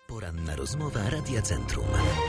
Poranna rozmowa Radia Centrum.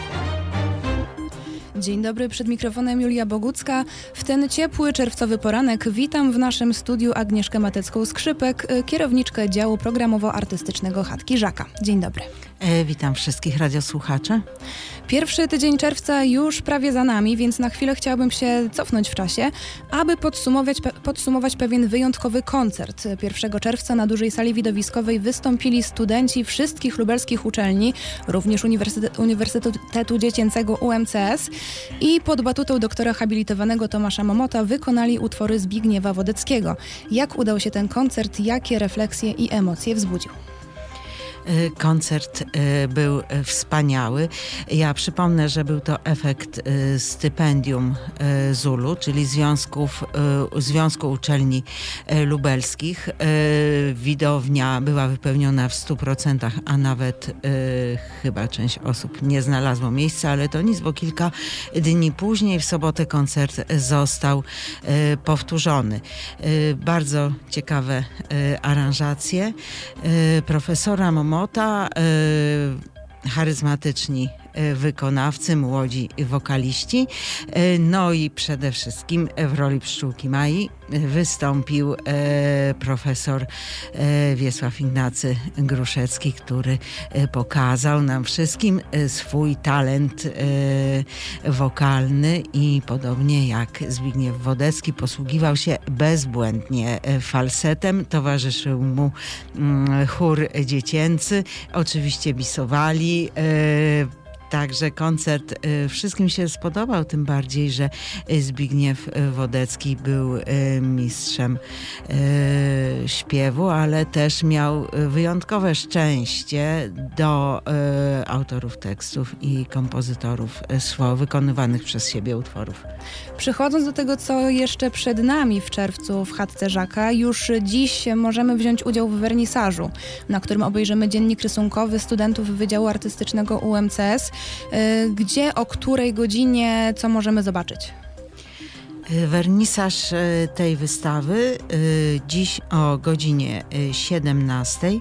Dzień dobry, przed mikrofonem Julia Bogucka. W ten ciepły, czerwcowy poranek witam w naszym studiu Agnieszkę Matecką-Skrzypek, kierowniczkę działu programowo-artystycznego Chatki Żaka. Dzień dobry. Witam wszystkich radiosłuchaczy. Pierwszy tydzień czerwca już prawie za nami, więc na chwilę chciałabym się cofnąć w czasie, aby podsumować pewien wyjątkowy koncert. 1 czerwca na dużej sali widowiskowej wystąpili studenci wszystkich lubelskich uczelni, również Uniwersytetu Dziecięcego UMCS, i pod batutą doktora habilitowanego Tomasza Momota wykonali utwory Zbigniewa Wodeckiego. Jak udał się ten koncert? Jakie refleksje i emocje wzbudził? Koncert był wspaniały. Ja przypomnę, że był to efekt stypendium ZUL-u, czyli Związku Uczelni Lubelskich. Widownia była wypełniona w 100%, a nawet chyba część osób nie znalazło miejsca, ale to nic, bo kilka dni później w sobotę koncert został powtórzony. Bardzo ciekawe aranżacje profesora Momota, charyzmatyczni wykonawcy, młodzi wokaliści. No i przede wszystkim w roli Pszczółki Mai wystąpił profesor Wiesław Ignacy Gruszecki, który pokazał nam wszystkim swój talent wokalny i podobnie jak Zbigniew Wodecki posługiwał się bezbłędnie falsetem. Towarzyszył mu chór dziecięcy, oczywiście bisowali. Także koncert wszystkim się spodobał, tym bardziej, że Zbigniew Wodecki był mistrzem śpiewu, ale też miał wyjątkowe szczęście do autorów tekstów i kompozytorów wykonywanych przez siebie utworów. Przechodząc do tego, co jeszcze przed nami w czerwcu w Chatce Żaka, już dziś możemy wziąć udział w wernisażu, na którym obejrzymy dziennik rysunkowy studentów Wydziału Artystycznego UMCS. Gdzie, o której godzinie, co możemy zobaczyć? Wernisaż tej wystawy dziś o godzinie 17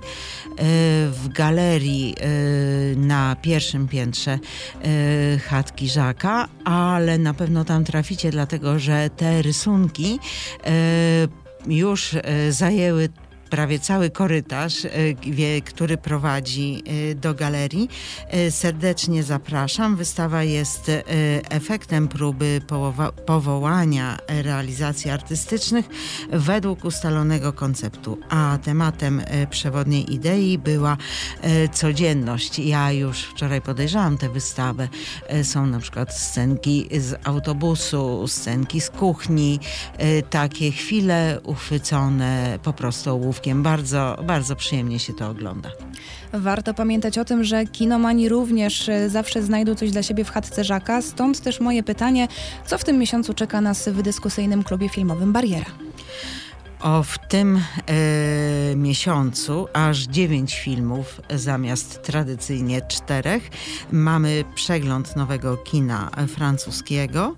w galerii na pierwszym piętrze Chatki Żaka, ale na pewno tam traficie, dlatego że te rysunki już zajęły prawie cały korytarz, który prowadzi do galerii. Serdecznie zapraszam. Wystawa jest efektem próby powołania realizacji artystycznych według ustalonego konceptu, a tematem przewodniej idei była codzienność. Ja już wczoraj podejrzałam tę wystawę. Są na przykład scenki z autobusu, scenki z kuchni, takie chwile uchwycone po prostu ołówkiem. Bardzo, bardzo przyjemnie się to ogląda. Warto pamiętać o tym, że kinomani również zawsze znajdą coś dla siebie w Chatce Żaka, stąd też moje pytanie, co w tym miesiącu czeka nas w dyskusyjnym klubie filmowym Bariera? W tym miesiącu aż 9 filmów zamiast tradycyjnie 4. Mamy przegląd nowego kina francuskiego.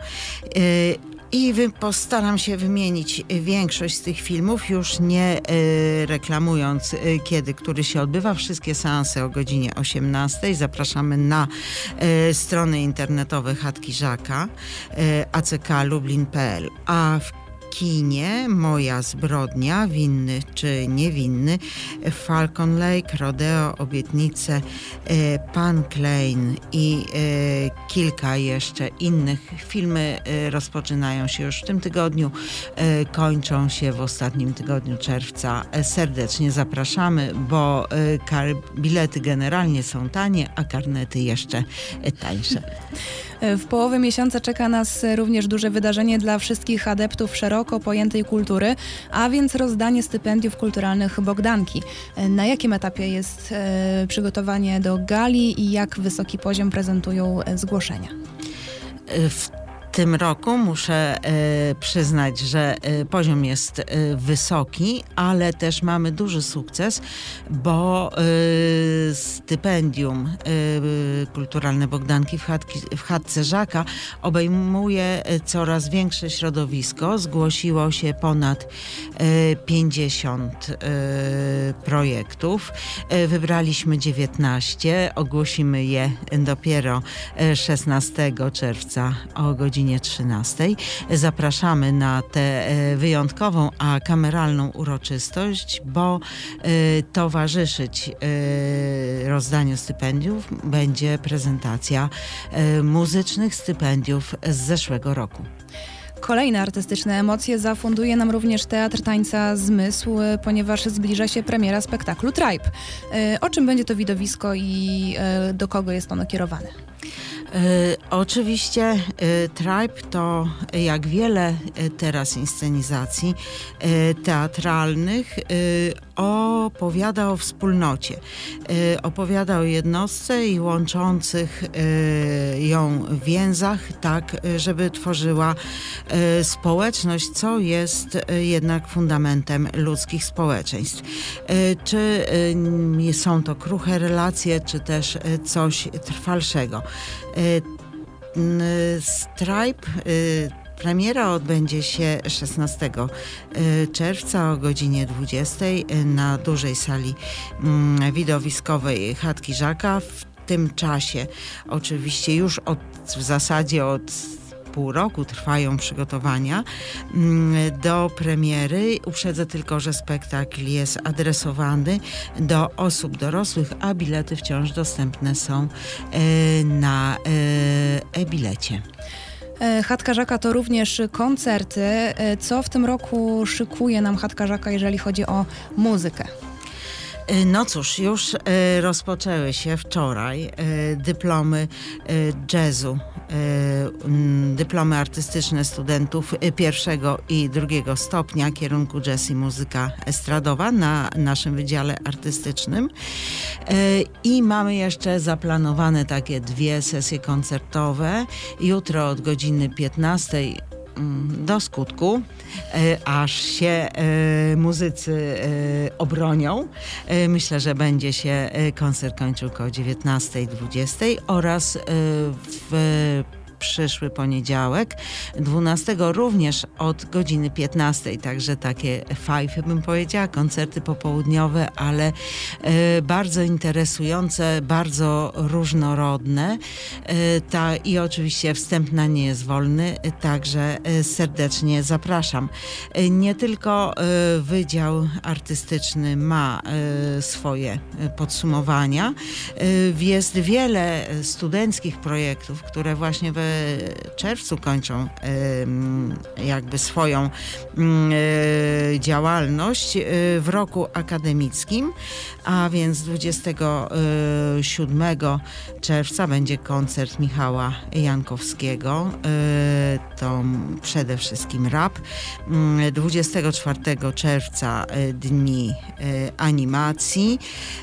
I postaram się wymienić większość z tych filmów, już nie reklamując który się odbywa. Wszystkie seanse o godzinie 18. Zapraszamy na strony internetowe Chatki Żaka, acklublin.pl. A w kinie Moja zbrodnia, winny czy niewinny, Falcon Lake, Rodeo, Obietnice, Pan Klein i kilka jeszcze innych. Filmy rozpoczynają się już w tym tygodniu, kończą się w ostatnim tygodniu czerwca. Serdecznie zapraszamy, bo bilety generalnie są tanie, a karnety jeszcze tańsze. W połowie miesiąca czeka nas również duże wydarzenie dla wszystkich adeptów szeroko pojętej kultury, a więc rozdanie stypendiów kulturalnych Bogdanki. Na jakim etapie jest przygotowanie do gali i jak wysoki poziom prezentują zgłoszenia? W tym roku muszę przyznać, że poziom jest wysoki, ale też mamy duży sukces, bo stypendium kulturalne Bogdanki w chatce Żaka obejmuje coraz większe środowisko. Zgłosiło się ponad 50 projektów. Wybraliśmy 19. Ogłosimy je dopiero 16 czerwca o godzinie 13. Zapraszamy na tę wyjątkową, a kameralną uroczystość, bo towarzyszyć rozdaniu stypendiów będzie prezentacja muzycznych stypendiów z zeszłego roku. Kolejne artystyczne emocje zafunduje nam również Teatr Tańca Zmysł, ponieważ zbliża się premiera spektaklu Tribe. O czym będzie to widowisko i do kogo jest ono kierowane? Oczywiście Tribe to, jak wiele teraz inscenizacji teatralnych, opowiada o wspólnocie. Opowiada o jednostce i łączących ją więzach, tak żeby tworzyła społeczność, co jest jednak fundamentem ludzkich społeczeństw. Czy są to kruche relacje, czy też coś trwalszego. Tribe premiera odbędzie się 16 czerwca o godzinie 20 na dużej sali widowiskowej chatki Żaka. W tym czasie oczywiście już w zasadzie od pół roku trwają przygotowania do premiery. Uprzedzę tylko, że spektakl jest adresowany do osób dorosłych, a bilety wciąż dostępne są na e-bilecie. Chatka Żaka to również koncerty. Co w tym roku szykuje nam Chatka Żaka, jeżeli chodzi o muzykę? No cóż, już rozpoczęły się wczoraj dyplomy jazzu, dyplomy artystyczne studentów pierwszego i drugiego stopnia kierunku jazz i muzyka estradowa na naszym wydziale artystycznym. I mamy jeszcze zaplanowane takie 2 sesje koncertowe. Jutro od godziny 15 do skutku, aż się muzycy obronią. Myślę, że będzie się koncert kończył około 19:20 oraz w przyszły poniedziałek, 12 również od godziny 15, także takie fajfy bym powiedziała, koncerty popołudniowe, ale bardzo interesujące, bardzo różnorodne. I oczywiście wstęp na nie jest wolny, także serdecznie zapraszam. Nie tylko Wydział Artystyczny ma swoje podsumowania. Jest wiele studenckich projektów, które właśnie w czerwcu kończą jakby swoją działalność w roku akademickim, a więc 27 czerwca będzie koncert Michała Jankowskiego, to przede wszystkim rap. 24 czerwca Dni Animacji,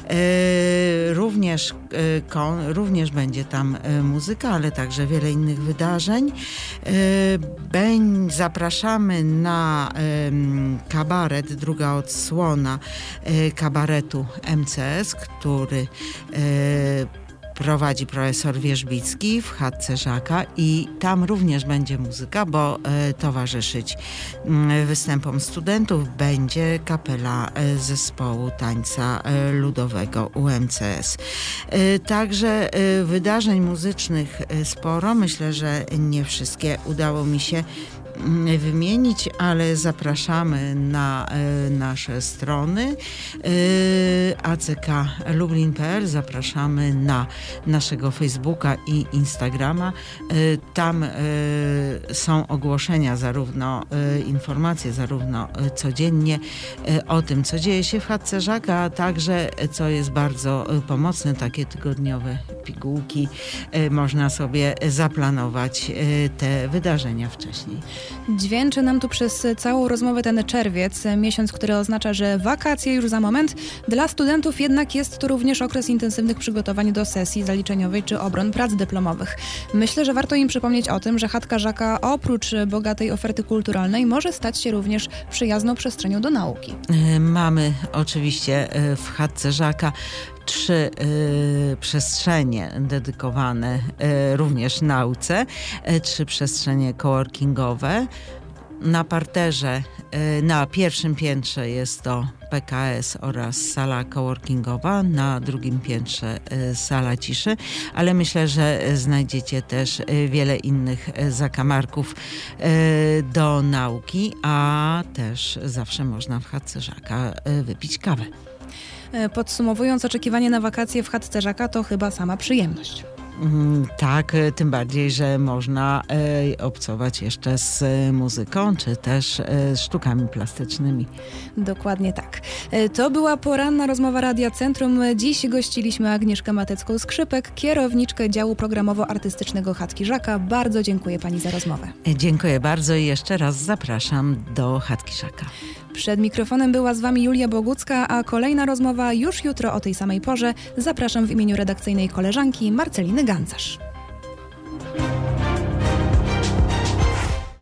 również będzie tam muzyka, ale także wiele innych wydarzeń. Zapraszamy na kabaret, druga odsłona kabaretu MCS, który prowadzi profesor Wierzbicki w chatce Żaka i tam również będzie muzyka, bo towarzyszyć występom studentów będzie kapela zespołu tańca ludowego UMCS. Także wydarzeń muzycznych sporo. Myślę, że nie wszystkie udało mi się wymienić, ale zapraszamy na nasze strony acklublin.pl, zapraszamy na naszego Facebooka i Instagrama. Tam są ogłoszenia, informacje zarówno codziennie o tym, co dzieje się w chatce Żaka, a także, co jest bardzo pomocne, takie tygodniowe pigułki. Można sobie zaplanować te wydarzenia wcześniej. Dźwięczy nam tu przez całą rozmowę ten czerwiec, miesiąc, który oznacza, że wakacje już za moment. Dla studentów jednak jest to również okres intensywnych przygotowań do sesji zaliczeniowej czy obron prac dyplomowych. Myślę, że warto im przypomnieć o tym, że chatka Żaka oprócz bogatej oferty kulturalnej może stać się również przyjazną przestrzenią do nauki. Mamy oczywiście w chatce Żaka 3 przestrzenie dedykowane również nauce, 3 przestrzenie coworkingowe. Na parterze, na pierwszym piętrze jest to PKS oraz sala coworkingowa, na drugim piętrze sala ciszy, ale myślę, że znajdziecie też wiele innych zakamarków do nauki, a też zawsze można w chatce Żaka wypić kawę. Podsumowując, oczekiwanie na wakacje w chatce Żaka to chyba sama przyjemność. Tak, tym bardziej, że można obcować jeszcze z muzyką, czy też z sztukami plastycznymi. Dokładnie tak. To była poranna rozmowa Radia Centrum. Dziś gościliśmy Agnieszkę Matecką-Skrzypek, kierowniczkę działu programowo-artystycznego chatki Żaka. Bardzo dziękuję pani za rozmowę. Dziękuję bardzo i jeszcze raz zapraszam do chatki Żaka. Przed mikrofonem była z wami Julia Bogucka, a kolejna rozmowa już jutro o tej samej porze. Zapraszam w imieniu redakcyjnej koleżanki Marceliny Gancarz.